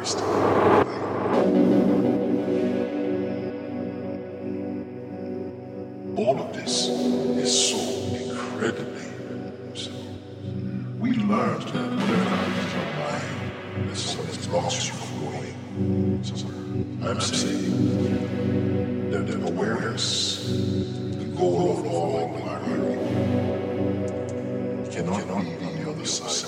All of this is so incredibly simple. We learned that whatever your mind is lost you growing. So I'm saying that the awareness, the goal of all inquiry, cannot be on the other side.